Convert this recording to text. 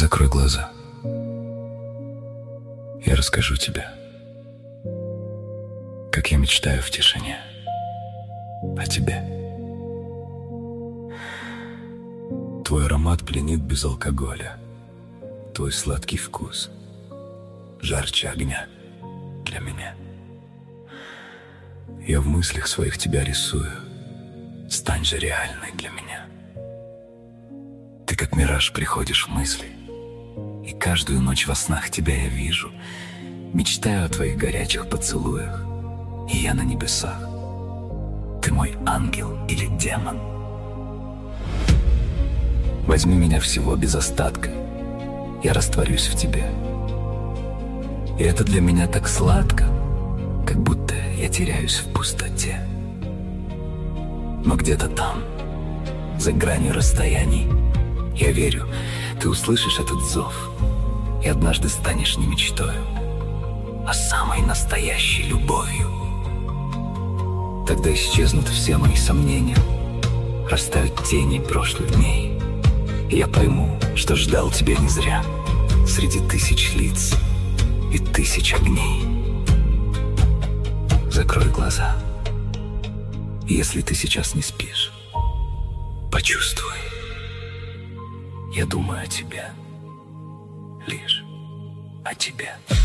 Закрой глаза. Я расскажу тебе, как я мечтаю в тишине о тебе. Твой аромат пленит без алкоголя. Твой сладкий вкус жарче огня для меня. Я в мыслях своих тебя рисую. Стань же реальной для меня. Ты как мираж приходишь в мысли, и каждую ночь во снах тебя я вижу. Мечтаю о твоих горячих поцелуях, и я на небесах. Ты мой ангел или демон? Возьми меня всего без остатка, я растворюсь в тебе. И это для меня так сладко, как будто я теряюсь в пустоте. Но где-то там, за гранью расстояний, я верю, ты услышишь этот зов, и однажды станешь не мечтою, а самой настоящей любовью. Тогда исчезнут все мои сомнения, растают тени прошлых дней, и я пойму, что ждал тебя не зря, среди тысяч лиц и тысяч огней. Закрой глаза. Если ты сейчас не спишь, почувствуй. Я думаю о тебе, лишь о тебе.